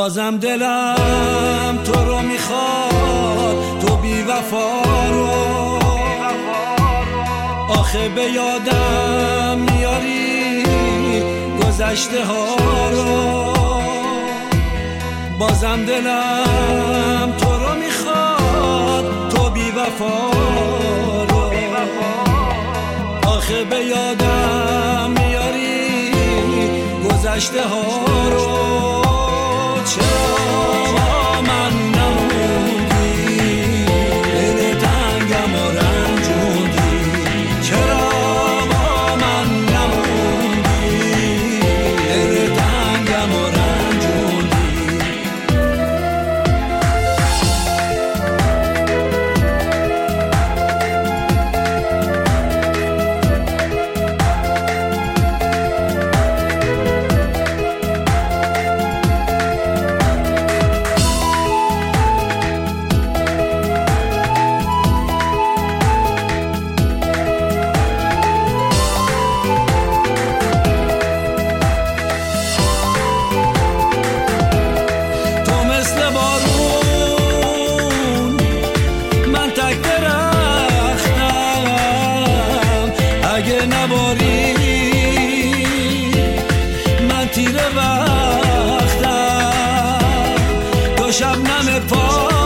بازم دلم تو رو میخواد، تو بی وفا رو آخه به یادم میاری گذشته ها رو. بازم دلم تو رو میخواد، تو بی وفا رو آخه به یادم میاری گذشته ها رو. چرا با من نموندی، دل تنگم و رنجوندی؟ چرا با من نموندی، دل تنگم و رنجوندی؟ اگه نباری من تیره وقتم، تو شبنم پا